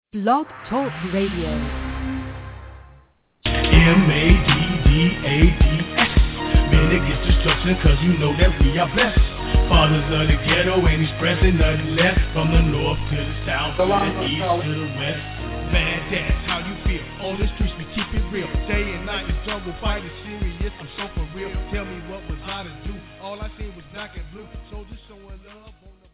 Blog Talk Radio. M-A-D-D-A-D-S. Man, it gets destruction cause you know that we are blessed. Fathers of the ghetto ain't expressing nothing less. From the north to the south, to the east to the west. Man, that's how you feel. On the streets we keep it real. Day and night the struggle fight is serious. I'm so for real. Tell me what was I to do? All I seen was black and blue. Soldiers showing love on the...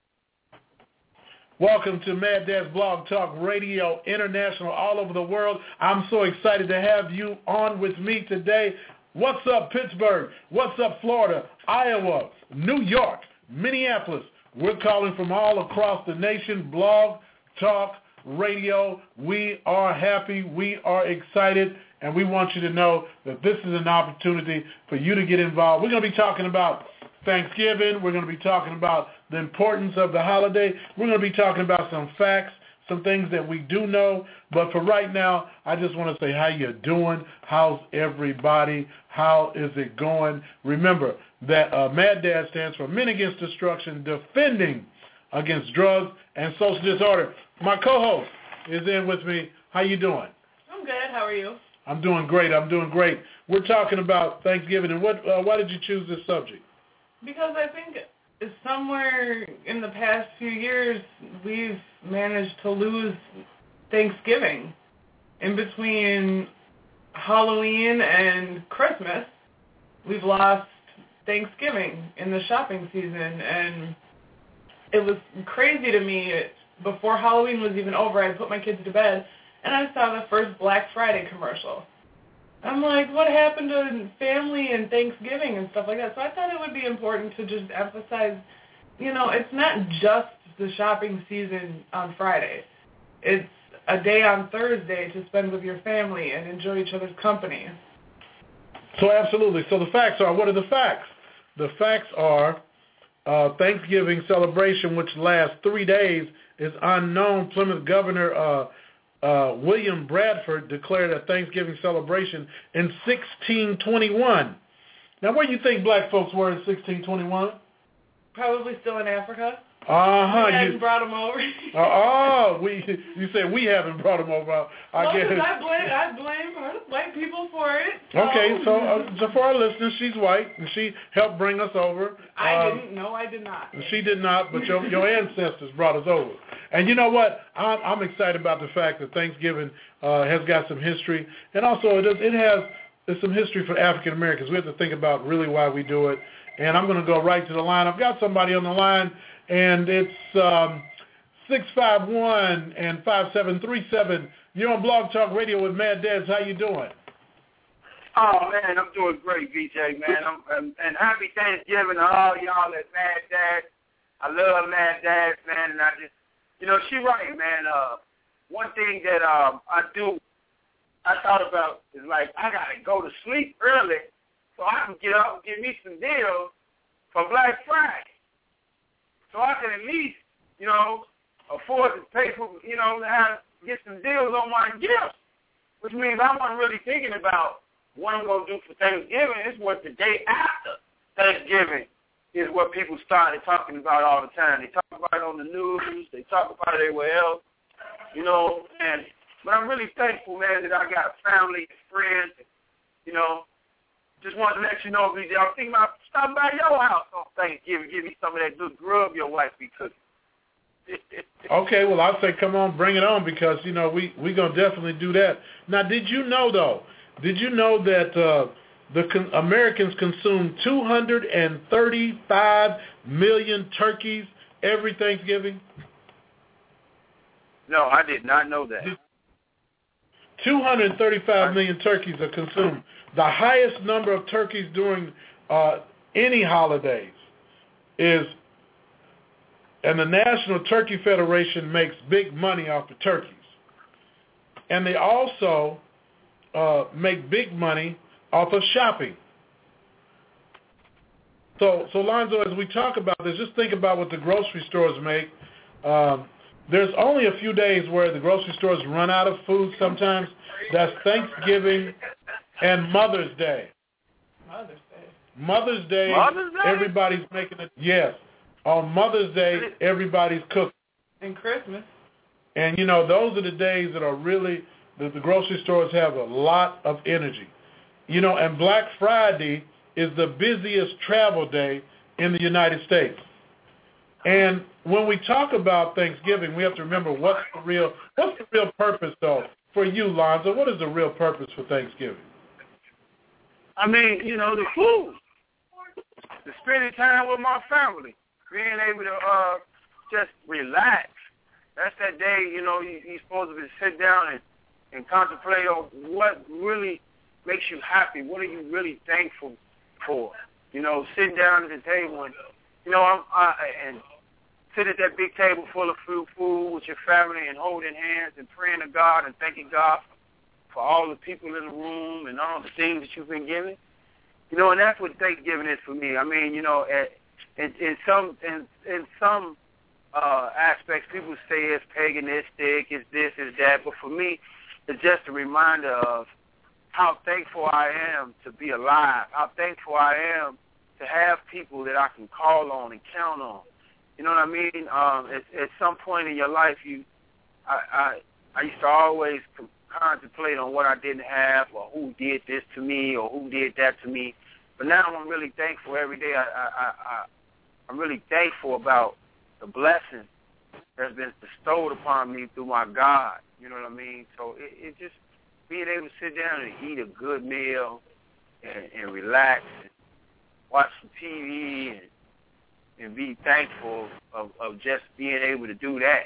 Welcome to Mad Dad's Blog Talk Radio International, all over the world. I'm so excited to have you on with me today. What's up, Pittsburgh? What's up, Florida, Iowa, New York, Minneapolis? We're calling from all across the nation. Blog Talk Radio. We are happy. We are excited. And we want you to know that this is an opportunity for you to get involved. We're going to be talking about Thanksgiving. We're going to be talking about the importance of the holiday. We're going to be talking about some facts, some things that we do know. But for right now, I just want to say how you doing. How's everybody? How is it going? Remember that Mad Dad stands for Men Against Destruction, Defending Against Drugs and Social Disorder. My co-host is in with me. How you doing? I'm good. How are you? I'm doing great. We're talking about Thanksgiving. And why did you choose this subject? Because I think somewhere in the past few years, we've managed to lose Thanksgiving. In between Halloween and Christmas, we've lost Thanksgiving in the shopping season. And it was crazy to me. Before Halloween was even over, I put my kids to bed, and I saw the first Black Friday commercial. I'm like, what happened to family and Thanksgiving and stuff like that? So I thought it would be important to just emphasize, it's not just the shopping season on Friday. It's a day on Thursday to spend with your family and enjoy each other's company. So absolutely. So the facts are, what are the facts? The facts are Thanksgiving celebration, which lasts 3 days, is unknown. Plymouth Governor William Bradford declared a Thanksgiving celebration in 1621. Now, where do you think black folks were in 1621? Probably still in Africa. Uh-huh. We hadn't brought them over. You said we haven't brought them over. I blame white people for it. So. Okay, so for our listeners, she's white, and she helped bring us over. I didn't. No, I did not. She did not, but your ancestors brought us over. And you know what? I'm excited about the fact that Thanksgiving has got some history, and also there's some history for African Americans. We have to think about really why we do it. And I'm going to go right to the line. I've got somebody on the line, and it's 651 and 5737. You're on Blog Talk Radio with Mad Dads. How you doing? Oh, man, I'm doing great, VJ, man. And happy Thanksgiving to all y'all at Mad Dads. I love Mad Dads, man, and I just, she right, man. One thing that I thought about is, like, I got to go to sleep early so I can get up and get me some deals for Black Friday. So I can at least, afford to pay for, get some deals on my gifts, which means I wasn't really thinking about what I'm going to do for Thanksgiving. It's what the day after Thanksgiving is what people started talking about all the time. They talk about it on the news. They talk about it everywhere else, but I'm really thankful, man, that I got family and friends, just wanted to let you know, VJ, I'm thinking about stopping by your house on Thanksgiving, give me some of that good grub your wife be cooking. Okay, well, I'll say come on, bring it on, because, we're going to definitely do that. Now, did you know that Americans consume 235 million turkeys every Thanksgiving? No, I did not know that. 235 million turkeys are consumed. The highest number of turkeys during any holidays is, and the National Turkey Federation makes big money off of turkeys. And they also make big money off of shopping. So Lonzo, as we talk about this, just think about what the grocery stores make. There's only a few days where the grocery stores run out of food sometimes. That's Thanksgiving and Mother's Day. Mother's Day, everybody's making it. Yes. On Mother's Day, everybody's cooking. And Christmas. And, you know, those are the days that are really, the grocery stores have a lot of energy. You know, and Black Friday is the busiest travel day in the United States. And when we talk about Thanksgiving, we have to remember what's the real purpose, though, for you, Lonzo? What is the real purpose for Thanksgiving? I mean, you know, the food, the spending time with my family, being able to just relax. That's that day, you know, you're supposed to sit down and contemplate on what really makes you happy. What are you really thankful for? You know, sitting down at the table and, you know, and sit at that big table full of food with your family and holding hands and praying to God and thanking God for all the people in the room and all the things that you've been given. You know, and that's what Thanksgiving is for me. I mean, you know, in some aspects, people say it's paganistic, it's this, it's that, but for me, it's just a reminder of how thankful I am to be alive, how thankful I am to have people that I can call on and count on. You know what I mean? At some point in your life, I used to always contemplate on what I didn't have or who did this to me or who did that to me. But now I'm really thankful every day. I'm really thankful about the blessing that's been bestowed upon me through my God. You know what I mean? So it just being able to sit down and eat a good meal and relax and watch some TV and be thankful of just being able to do that.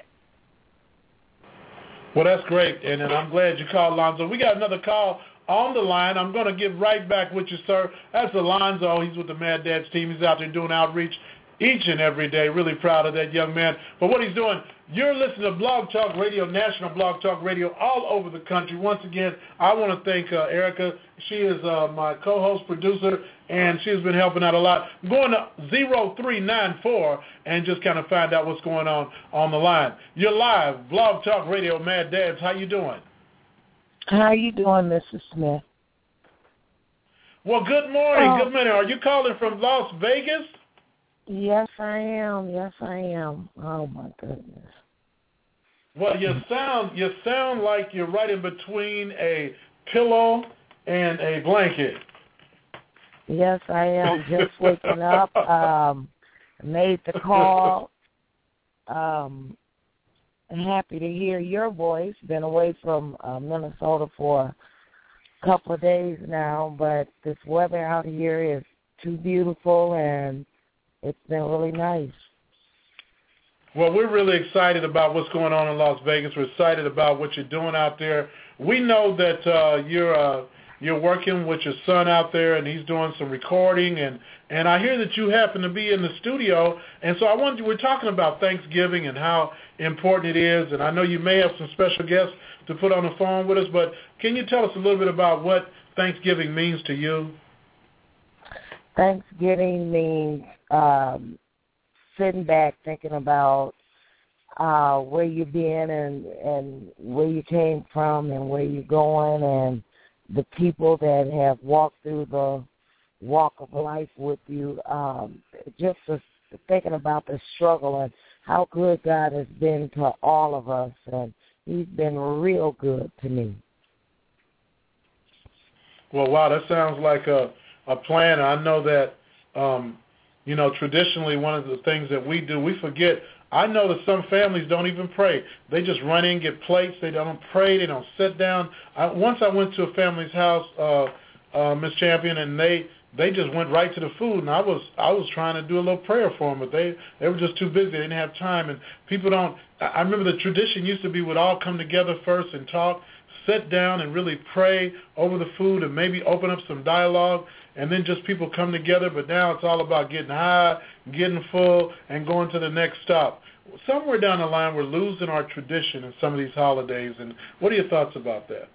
Well, that's great, and I'm glad you called, Lonzo. We got another call on the line. I'm going to get right back with you, sir. That's Alonzo. He's with the Mad Dads team. He's out there doing outreach each and every day. Really proud of that young man. But what he's doing, you're listening to Blog Talk Radio, National Blog Talk Radio, all over the country. Once again, I want to thank Erica. She is my co-host producer, and she's been helping out a lot. I'm going to 0394 and just kind of find out what's going on the line. You're live, Blog Talk Radio, Mad Dads. How you doing? How you doing, Mrs. Smith? Well, good morning. Good morning. Are you calling from Las Vegas? Yes, I am. Yes, I am. Oh, my goodness. Well, you sound like you're right in between a pillow and a blanket. Yes, I am. Just waking up. Made the call. I'm happy to hear your voice. Been away from Minnesota for a couple of days now, but this weather out here is too beautiful, and it's been really nice. Well, we're really excited about what's going on in Las Vegas. We're excited about what you're doing out there. We know that you're working with your son out there, and he's doing some recording, and I hear that you happen to be in the studio. And so we're talking about Thanksgiving and how important it is, and I know you may have some special guests to put on the phone with us, but can you tell us a little bit about what Thanksgiving means to you? Thanksgiving means sitting back thinking about where you've been and where you came from and where you're going, and the people that have walked through the walk of life with you, just thinking about the struggle and how good God has been to all of us, and he's been real good to me. Well, wow, that sounds like a plan. I know that, traditionally one of the things that we do, we forget. I know that some families don't even pray. They just run in, get plates. They don't pray. They don't sit down. Once I went to a family's house, Miss Champion, and they just went right to the food, and I was trying to do a little prayer for them, but they were just too busy. They didn't have time, and people don't. I remember the tradition used to be we'd all come together first and talk, sit down and really pray over the food and maybe open up some dialogue, and then just people come together. But now it's all about getting high, getting full, and going to the next stop. Somewhere down the line, we're losing our tradition in some of these holidays. And what are your thoughts about that?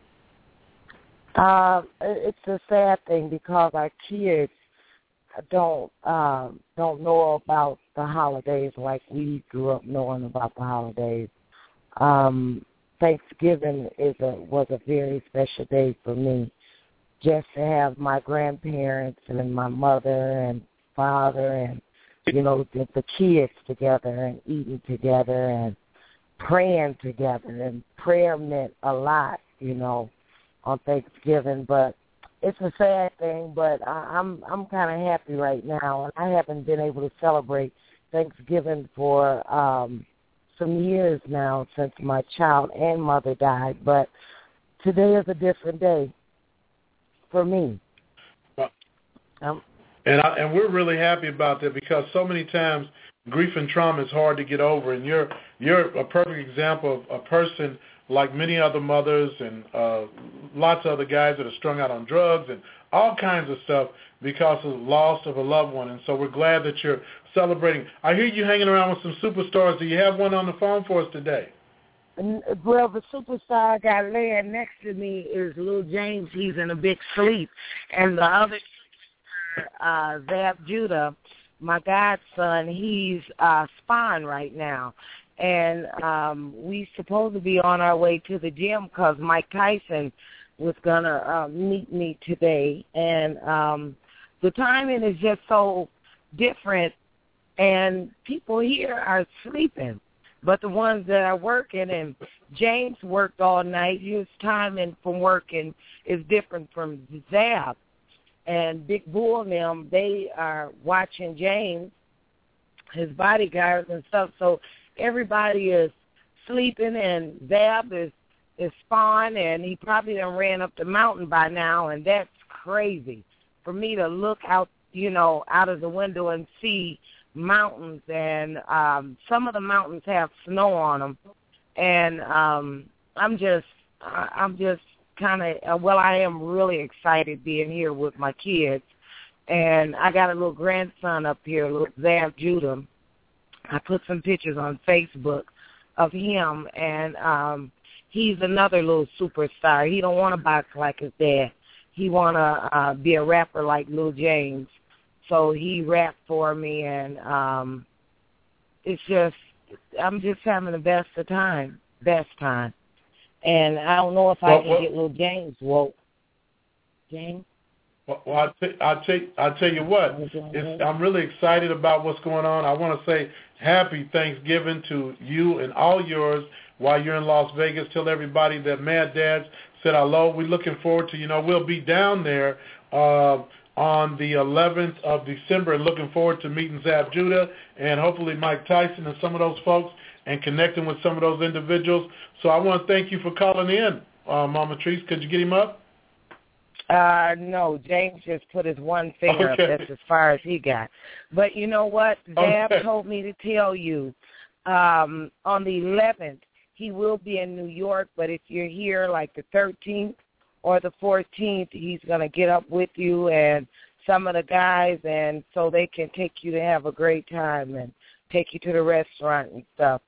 It's a sad thing because our kids don't know about the holidays like we grew up knowing about the holidays. Thanksgiving was a very special day for me, just to have my grandparents and my mother and father and the kids together and eating together, and praying together, and prayer meant a lot, on Thanksgiving. But it's a sad thing, but I'm kind of happy right now, and I haven't been able to celebrate Thanksgiving for some years now since my child and mother died. But today is a different day for me. And we're really happy about that, because so many times grief and trauma is hard to get over, and you're a perfect example of a person like many other mothers and lots of other guys that are strung out on drugs and all kinds of stuff because of the loss of a loved one. And so we're glad that you're celebrating. I hear you hanging around with some superstars. Do you have one on the phone for us today? Well, the superstar I got laying next to me is Lil James. He's in a big sleep. And the other Zab Judah, my godson, he's spine right now. And we supposed to be on our way to the gym because Mike Tyson was going to meet me today. And the timing is just so different, and people here are sleeping. But the ones that are working, and James worked all night, his timing from working is different from Zab. And Big Bull and them, they are watching James, his bodyguards and stuff. So everybody is sleeping, and Zab is spawned, and he probably done ran up the mountain by now, and that's crazy. For me to look out, out of the window and see mountains, and some of the mountains have snow on them, and I'm just kind of, I am really excited being here with my kids, and I got a little grandson up here, little Zab Judah. I put some pictures on Facebook of him, and he's another little superstar. He don't want to box like his dad. He want to be a rapper like Lil James. So he rapped for me, and it's just, I'm just having the best time. And I don't know if I can get Lil James woke. James? Well, I'll tell you what. I'm really excited about what's going on. I want to say happy Thanksgiving to you and all yours while you're in Las Vegas. Tell everybody that Mad Dads said hello. We're looking forward to, we'll be down there on the 11th of December, and looking forward to meeting Zab Judah and hopefully Mike Tyson and some of those folks and connecting with some of those individuals. So I want to thank you for calling in, Mama Treese. Could you get him up? No, James just put his one finger up. That's as far as he got. But you know what? Zab told me to tell you, on the 11th, he will be in New York, but if you're here like the 13th or the 14th, he's going to get up with you and some of the guys, and so they can take you to have a great time and take you to the restaurant and stuff.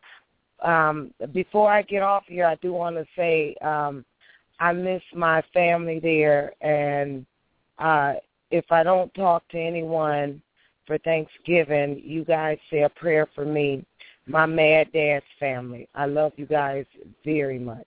Before I get off here, I do want to say I miss my family there, and if I don't talk to anyone for Thanksgiving, you guys say a prayer for me, my Mad Dads family. I love you guys very much.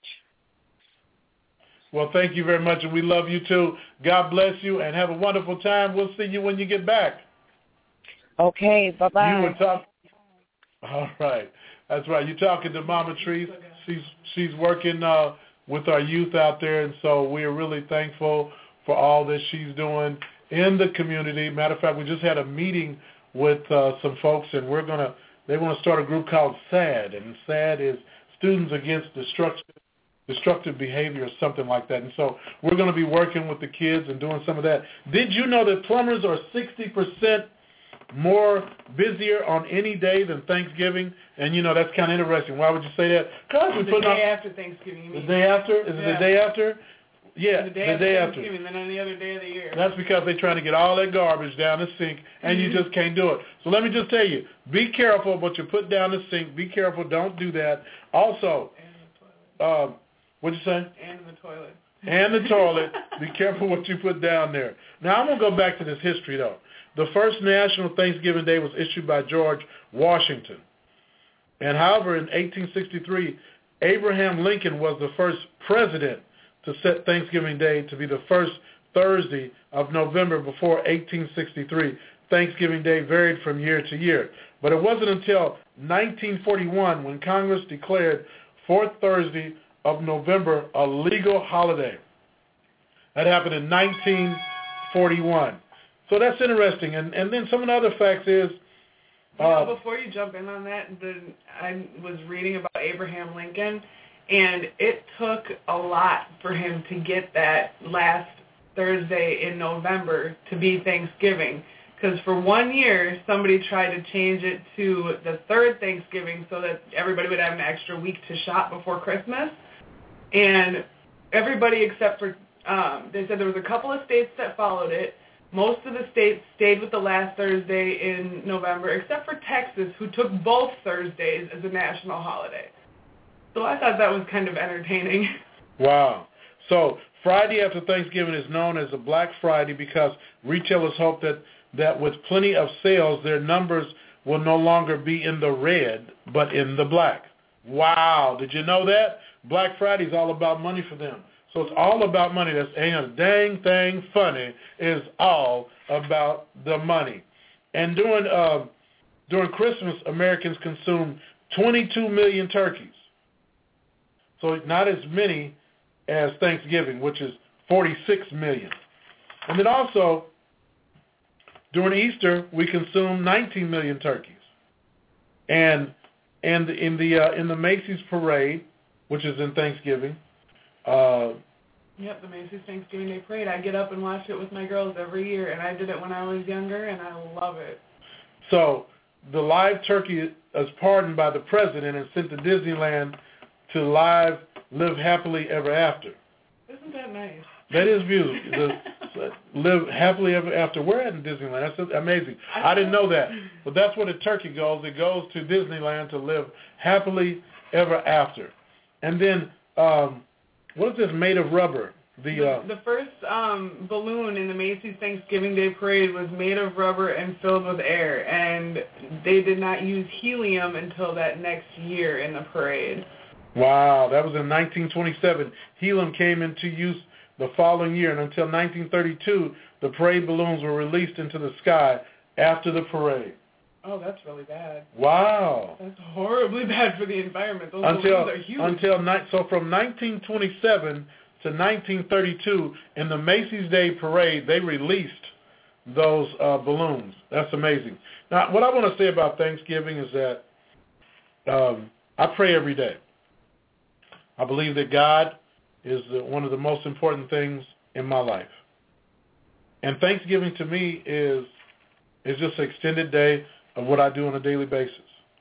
Well, thank you very much, and we love you too. God bless you, and have a wonderful time. We'll see you when you get back. Okay, bye-bye. You were talking. All right. That's right. You're talking to Mama Treese. She's working with our youth out there, and so we are really thankful for all that she's doing in the community. Matter of fact, we just had a meeting with some folks, and they want to start a group called SAD, and SAD is Students Against Destructive Behavior or something like that. And so we're going to be working with the kids and doing some of that. Did you know that plumbers are 60% more busier on any day than Thanksgiving? And, that's kind of interesting. Why would you say that? Because we put the day after Thanksgiving, you mean. The day after? Is it the day after? Yeah, the day after Thanksgiving, then any other day of the year. That's because they're trying to get all that garbage down the sink, and you just can't do it. So let me just tell you, be careful what you put down the sink. Be careful. Don't do that. Also, what'd you say? And the toilet. And the toilet. Be careful what you put down there. Now, I'm going to go back to this history, though. The first National Thanksgiving Day was issued by George Washington. And however, in 1863, Abraham Lincoln was the first president to set Thanksgiving Day to be the first Thursday of November before 1863. Thanksgiving Day varied from year to year. But it wasn't until 1941 when Congress declared fourth Thursday of November a legal holiday. That happened in 1941. So that's interesting. And then some of the other facts is... before you jump in on that, I was reading about Abraham Lincoln, and it took a lot for him to get that last Thursday in November to be Thanksgiving. Because for 1 year, somebody tried to change it to the third Thanksgiving so that everybody would have an extra week to shop before Christmas. And everybody except for, they said there was a couple of states that followed it. Most of the states stayed with the last Thursday in November, except for Texas, who took both Thursdays as a national holiday. So I thought that was kind of entertaining. Wow. So Friday after Thanksgiving is known as a Black Friday because retailers hope that with plenty of sales, their numbers will no longer be in the red, but in the black. Wow. Did you know that? Black Friday is all about money for them. So it's all about money. That's ain't a dang thing funny. It's all about the money. And during Christmas, Americans consume 22 million turkeys. So not as many as Thanksgiving, which is 46 million. And then also, during Easter, we consume 19 million turkeys. And in the Macy's parade, which is in Thanksgiving. Yep, the Macy's Thanksgiving Day Parade. I get up and watch it with my girls every year, and I did it when I was younger, and I love it. So the live turkey is pardoned by the president and sent to Disneyland to live happily ever after. Isn't that nice? That is beautiful. Live happily ever after. Where at in Disneyland? That's amazing. I didn't know that. But that's where the turkey goes. It goes to Disneyland to live happily ever after. And then, what is this made of rubber? The first balloon in the Macy's Thanksgiving Day Parade was made of rubber and filled with air. And they did not use helium until that next year in the parade. Wow, that was in 1927. Helium came into use the following year, and until 1932, the parade balloons were released into the sky after the parade. Oh, that's really bad. Wow. That's horribly bad for the environment. Those balloons are huge. So from 1927 to 1932, in the Macy's Day Parade, they released those balloons. That's amazing. Now, what I want to say about Thanksgiving is that I pray every day. I believe that God is one of the most important things in my life. And Thanksgiving to me is just an extended day of what I do on a daily basis.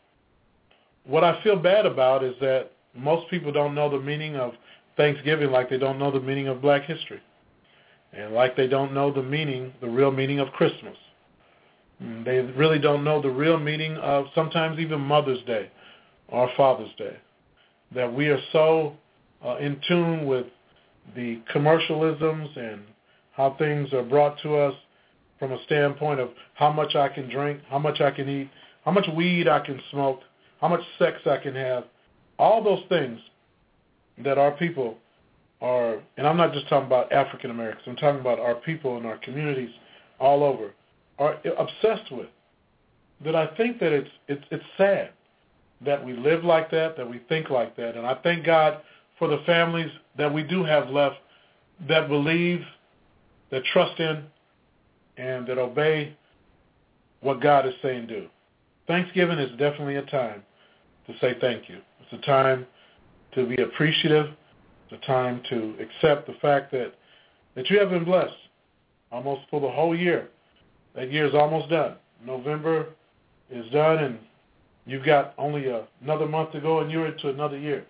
What I feel bad about is that most people don't know the meaning of Thanksgiving like they don't know the meaning of Black history. And like they don't know the real meaning of Christmas. They really don't know the real meaning of sometimes even Mother's Day or Father's Day. That we are so in tune with the commercialisms and how things are brought to us from a standpoint of how much I can drink, how much I can eat, how much weed I can smoke, how much sex I can have. All those things that our people are, and I'm not just talking about African Americans, I'm talking about our people in our communities all over, are obsessed with. That I think that it's sad that we live like that we think like that. And I thank God for the families that we do have left that believe, that trust in, and that obey what God is saying do. Thanksgiving is definitely a time to say thank you. It's a time to be appreciative. It's a time to accept the fact that you have been blessed almost for the whole year. That year is almost done. November is done, and you've got only another month to go, and you're into another year.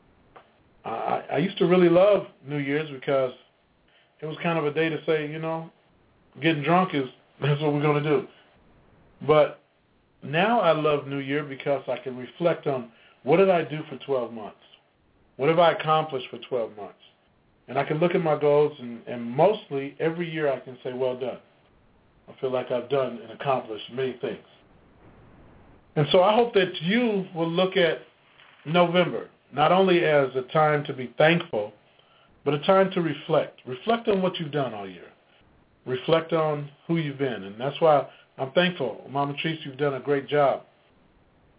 I used to really love New Year's because it was kind of a day to say, getting drunk that's what we're going to do. But now I love New Year because I can reflect on what did I do for 12 months? What have I accomplished for 12 months? And I can look at my goals, and mostly every year I can say, well done. I feel like I've done and accomplished many things. And so I hope that you will look at November not only as a time to be thankful, but a time to reflect. Reflect on what you've done all year. Reflect on who you've been. And that's why I'm thankful. Mama Treese, you've done a great job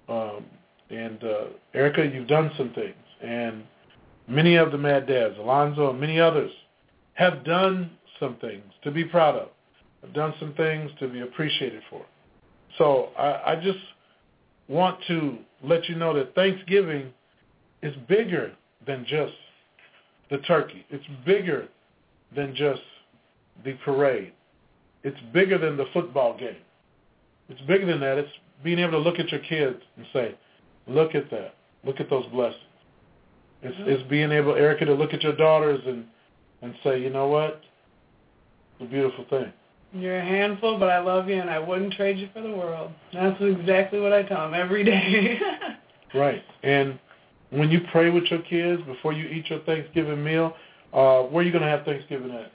And Erica, you've done some things. And many of the Mad Dads, Alonzo and many others, have done some things to be proud of, have done some things to be appreciated for. So I just want to let you know that Thanksgiving is bigger than just the turkey. It's bigger than just the parade. It's bigger than the football game. It's bigger than that. It's being able to look at your kids and say, look at that. Look at those blessings. It's being able, Erica, to look at your daughters and say, you know what? It's a beautiful thing. You're a handful, but I love you, and I wouldn't trade you for the world. That's exactly what I tell them every day. Right. And when you pray with your kids before you eat your Thanksgiving meal, where are you going to have Thanksgiving at?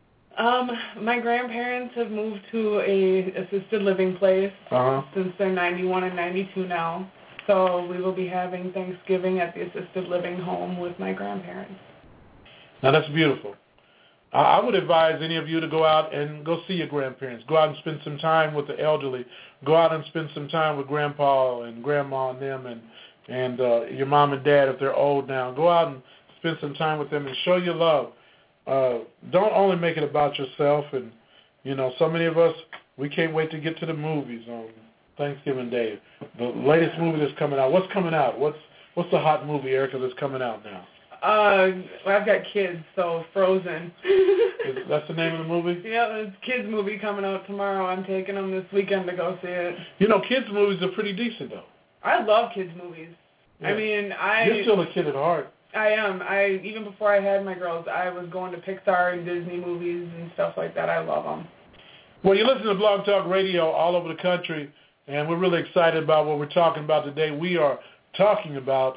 My grandparents have moved to a assisted living place since they're 91 and 92 now. So we will be having Thanksgiving at the assisted living home with my grandparents. Now that's beautiful. I would advise any of you to go out and go see your grandparents. Go out and spend some time with the elderly. Go out and spend some time with Grandpa and Grandma and them and your mom and dad if they're old now. Go out and spend some time with them and show your love. Don't only make it about yourself. And, you know, so many of us, we can't wait to get to the movies on Thanksgiving Day. The latest movie that's coming out. What's coming out? What's the hot movie, Erica, that's coming out now? I've got kids, so Frozen. That's the name of the movie? Yeah, it's a kids movie coming out tomorrow. I'm taking them this weekend to go see it. You know, kids movies are pretty decent, though. I love kids movies. Yeah. I mean, You're still a kid at heart. I am. Even before I had my girls, I was going to Pixar and Disney movies and stuff like that. I love them. Well, you listen to Blog Talk Radio all over the country, and we're really excited about what we're talking about today. We are talking about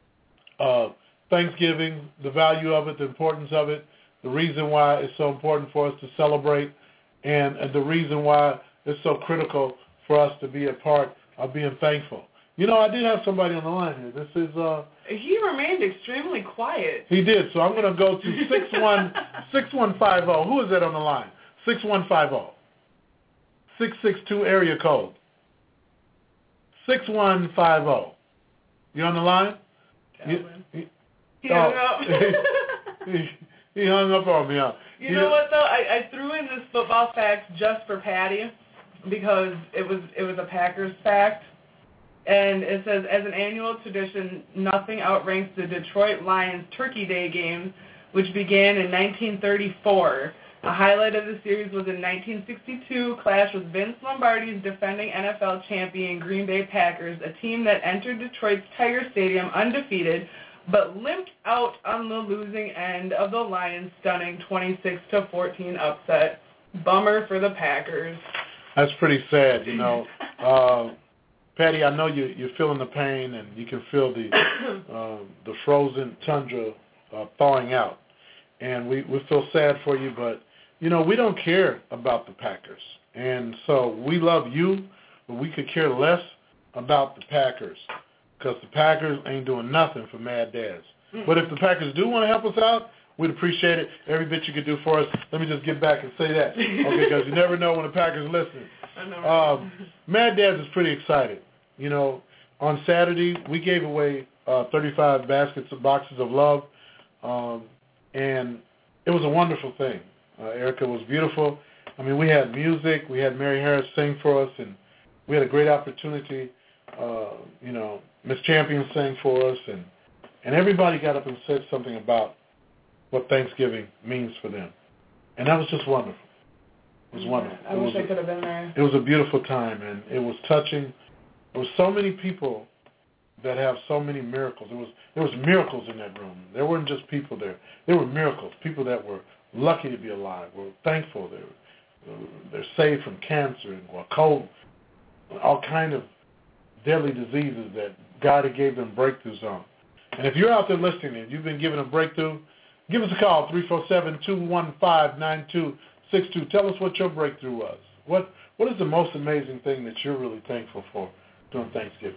Thanksgiving, the value of it, the importance of it, the reason why it's so important for us to celebrate, and the reason why it's so critical for us to be a part of being thankful. You know, I did have somebody on the line here. This is he remained extremely quiet. He did. So I'm going to go to 6150. Who is that on the line? 6150. 662 area code. 6150. You on the line? He hung up. He hung up on me. You know what, though? I threw in this football fact just for Patty because it was a Packers fact. And it says, as an annual tradition, nothing outranks the Detroit Lions Turkey Day game, which began in 1934. A highlight of the series was in 1962 clash with Vince Lombardi's defending NFL champion Green Bay Packers, a team that entered Detroit's Tiger Stadium undefeated, but limped out on the losing end of the Lions' stunning 26-14 upset. Bummer for the Packers. That's pretty sad, you know. Patty, I know you're feeling the pain, and you can feel the frozen tundra thawing out. And we feel sad for you, but, you know, we don't care about the Packers. And so we love you, but we could care less about the Packers because the Packers ain't doing nothing for Mad Dads. But if the Packers do want to help us out, we'd appreciate it. Every bit you could do for us. Let me just get back and say that, okay, because you never know when the Packers listen. I know. Mad Dads is pretty excited. You know, on Saturday, we gave away 35 boxes of love, and it was a wonderful thing. Erica, was beautiful. I mean, we had music. We had Mary Harris sing for us, and we had a great opportunity. You know, Miss Champion sang for us, and everybody got up and said something about what Thanksgiving means for them. And that was just wonderful. It was wonderful. I wish I could have been there. It was a beautiful time, and it was touching. There were so many people that have so many miracles. There was miracles in that room. There weren't just people there. There were miracles. People that were lucky to be alive, were thankful. They're saved from cancer and cold, all kind of deadly diseases that God had gave them breakthroughs on. And if you're out there listening and you've been given a breakthrough, give us a call, 347-215-9262. Tell us what your breakthrough was. What is the most amazing thing that you're really thankful for during Thanksgiving?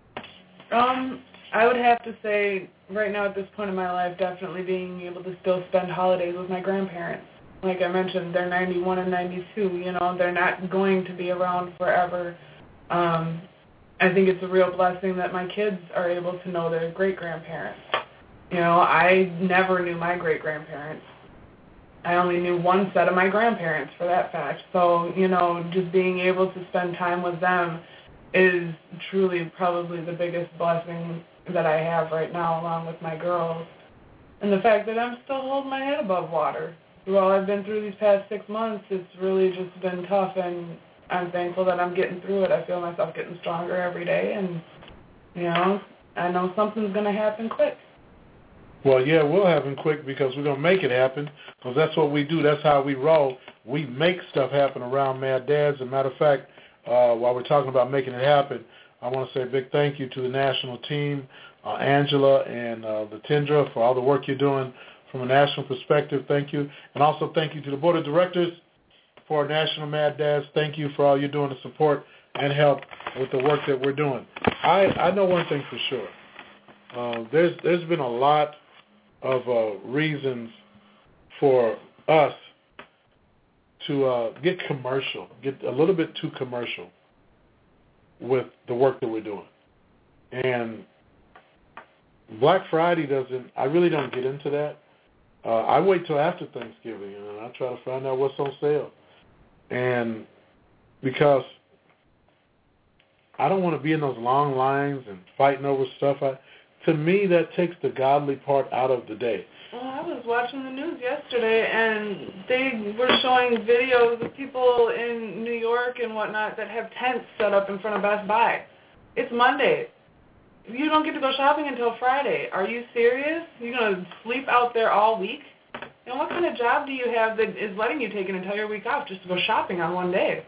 I would have to say right now at this point in my life, definitely being able to still spend holidays with my grandparents. Like I mentioned, they're 91 and 92. You know, they're not going to be around forever. I think it's a real blessing that my kids are able to know their great-grandparents. You know, I never knew my great-grandparents. I only knew one set of my grandparents for that fact. So, you know, just being able to spend time with them is truly probably the biggest blessing that I have right now, along with my girls. And the fact that I'm still holding my head above water. While I've been through these past 6 months, it's really just been tough, and I'm thankful that I'm getting through it. I feel myself getting stronger every day, and, you know, I know something's going to happen quick. Well, yeah, it will happen quick because we're going to make it happen, because that's what we do. That's how we roll. We make stuff happen around Mad Dads. As a matter of fact, while we're talking about making it happen, I want to say a big thank you to the national team, Angela and Latindra, for all the work you're doing from a national perspective. Thank you. And also thank you to the board of directors for our National Mad Dads. Thank you for all you're doing to support and help with the work that we're doing. I know one thing for sure. There's been a lot of reasons for us to get a little bit too commercial with the work that we're doing. And Black Friday I really don't get into that. I wait till after Thanksgiving, and I try to find out what's on sale. And because I don't want to be in those long lines and fighting over stuff, to me, that takes the godly part out of the day. Well, I was watching the news yesterday, and they were showing videos of people in New York and whatnot that have tents set up in front of Best Buy. It's Monday. You don't get to go shopping until Friday. Are you serious? You're going to sleep out there all week? And what kind of job do you have that is letting you take an entire week off just to go shopping on one day?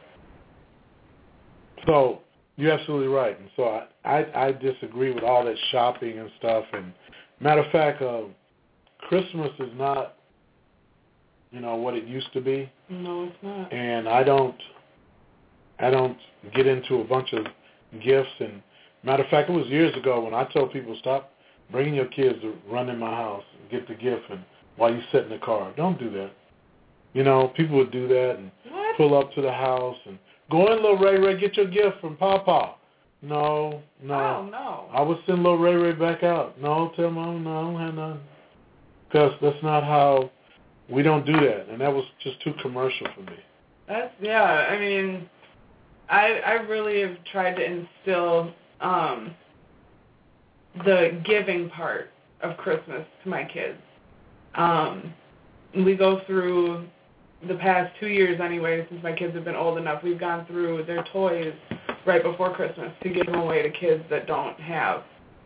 So you're absolutely right. And so I disagree with all that shopping and stuff. And matter of fact, Christmas is not, what it used to be. No, it's not. And I don't get into a bunch of gifts. And matter of fact, it was years ago when I told people, stop bringing your kids to run in my house and get the gift and while you sit in the car. Don't do that. People would do that and pull up to the house and go in, little Ray, get your gift from Papa. No. Oh, no. I would send little Ray back out. No, tell Mom, no, I don't have none. Because that's not how, we don't do that. And that was just too commercial for me. I mean, I really have tried to instill the giving part of Christmas to my kids. We go through the past 2 years anyway, since my kids have been old enough, we've gone through their toys right before Christmas to give them away to kids that don't have.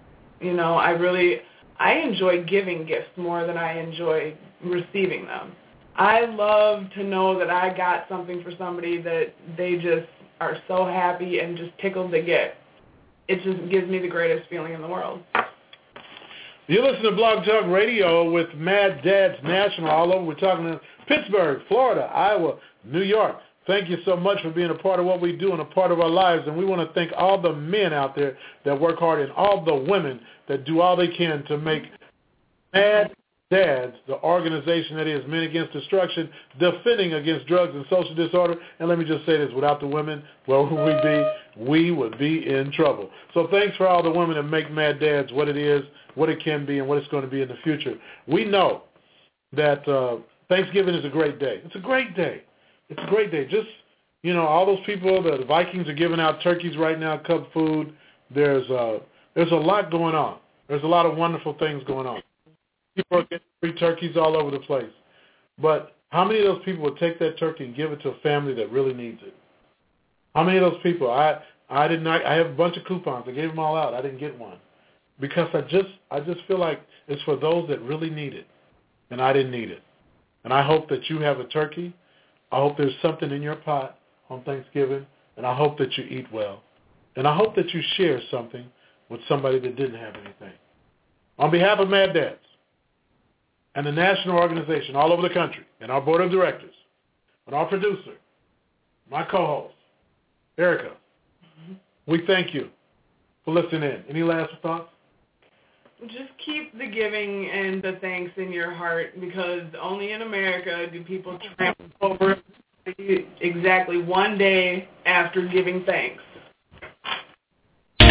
I enjoy giving gifts more than I enjoy receiving them. I love to know that I got something for somebody that they just are so happy and just tickled to get. It just gives me the greatest feeling in the world. You listen to Blog Talk Radio with Mad Dads National all over. We're talking to Pittsburgh, Florida, Iowa, New York. Thank you so much for being a part of what we do and a part of our lives. And we want to thank all the men out there that work hard and all the women that do all they can to make Mad Dads the organization that is Men Against Destruction, defending against drugs and social disorder. And let me just say this, without the women, where would we be? We would be in trouble. So thanks for all the women that make Mad Dads what it is, what it can be, and what it's going to be in the future. We know that Thanksgiving is a great day. It's a great day. It's a great day. Just, all those people, the Vikings are giving out turkeys right now, Cub food. There's a lot going on. There's a lot of wonderful things going on. People are getting free turkeys all over the place. But how many of those people would take that turkey and give it to a family that really needs it? How many of those people? I have a bunch of coupons. I gave them all out. I didn't get one. Because I just feel like it's for those that really need it. And I didn't need it. And I hope that you have a turkey. I hope there's something in your pot on Thanksgiving. And I hope that you eat well. And I hope that you share something with somebody that didn't have anything. On behalf of Mad Dads and the national organization all over the country, and our board of directors, and our producer, my co-host, Erica, we thank you for listening in. Any last thoughts? Just keep the giving and the thanks in your heart, because only in America do people trample over exactly one day after giving thanks.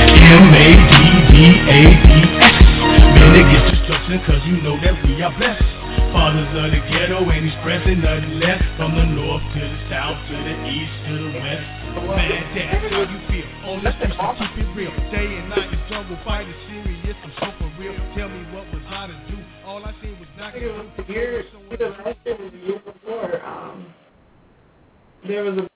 P-A-D-S. Man, niggas destruction cause you know that we are blessed. Fathers of the ghetto ain't expressing nothing less. From the north to the south to the east to the west. Man, that's how you feel. On this station, keep it real. Day and night, the struggle, fighting serious. I'm so for real. Tell me what was I to do. All I seen was not the last year was the year before. There was a